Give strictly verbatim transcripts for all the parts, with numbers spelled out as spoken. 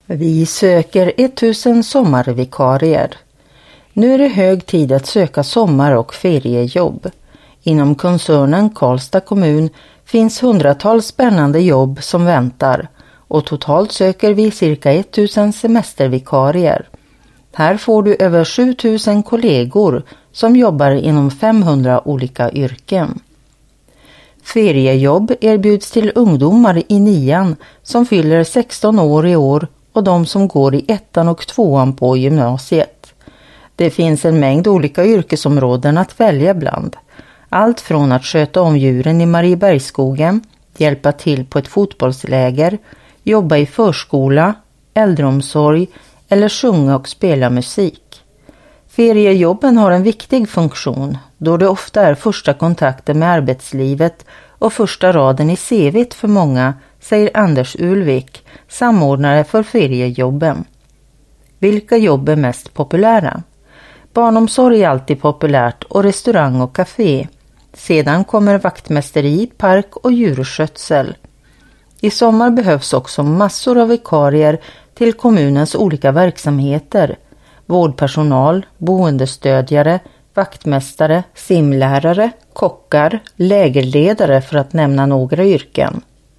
Vi söker tusen sommarvikarier. Nu är det hög tid att söka sommar- och feriejobb. Inom koncernen Karlstad kommun finns hundratals spännande jobb som väntar och totalt söker vi cirka tusen semestervikarier. Här får du över sju tusen kollegor som jobbar inom femhundra olika yrken. Feriejobb erbjuds till ungdomar i nian som fyller sexton år i år och de som går i ettan och tvåan på gymnasiet. Det finns en mängd olika yrkesområden att välja bland. Allt från att sköta om djuren i Mariebergsskogen, hjälpa till på ett fotbollsläger, jobba i förskola, äldreomsorg eller sjunga och spela musik. Feriejobben har en viktig funktion då det ofta är första kontakten med arbetslivet och första raden i C V:t för många, säger Anders Ulvik, samordnare för feriejobben. Vilka jobb är mest populära? Barnomsorg är alltid populärt och restaurang och café. Sedan kommer vaktmästeri, park och djurskötsel. I sommar behövs också massor av vikarier till kommunens olika verksamheter. Vårdpersonal, boendestödjare, vaktmästare, simlärare, kockar, lägerledare för att nämna några yrken.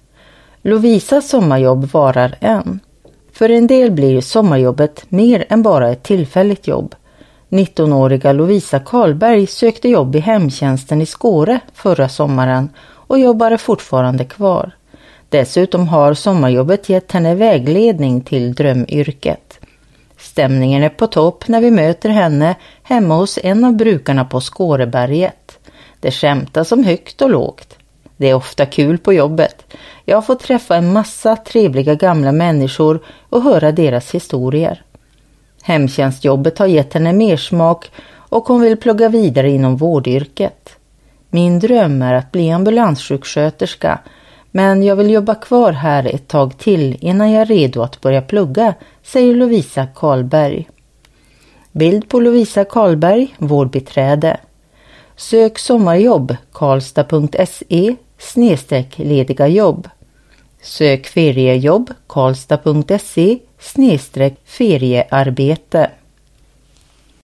Lovisas sommarjobb varar än. För en del blir sommarjobbet mer än bara ett tillfälligt jobb. nittonåriga Lovisa Karlberg sökte jobb i hemtjänsten i Skåre förra sommaren och jobbar fortfarande kvar. Dessutom har sommarjobbet gett henne vägledning till drömyrket. Stämningen är på topp när vi möter henne hemma hos en av brukarna på Skåreberget. Det skämtas om högt och lågt. Det är ofta kul på jobbet. Jag har fått träffa en massa trevliga gamla människor och höra deras historier. Hemtjänstjobbet har gett henne mer smak och hon vill plugga vidare inom vårdyrket. Min dröm är att bli ambulanssjuksköterska, men jag vill jobba kvar här ett tag till innan jag är redo att börja plugga, säger Lovisa Karlberg. Bild på Lovisa Karlberg, vårdbiträde. Sök sommarjobb karlstad punkt se snedstreck lediga jobb. Sök feriejobb karlstad punkt se snedstreck feriearbete.